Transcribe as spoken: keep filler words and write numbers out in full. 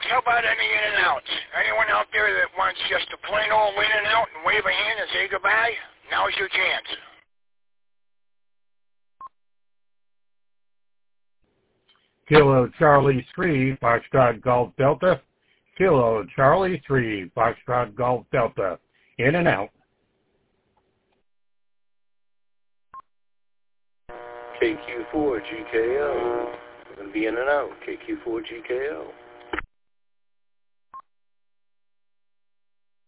folks, how about any in and outs? Anyone out there that wants just a plain old in and out and wave a hand and say goodbye? Now's your chance. Kilo Charlie three, Foxtrot Golf Delta. Kilo Charlie three, Foxtrot Golf Delta. In and out. K Q four G K O. We're going to be in and out. K Q four G K O.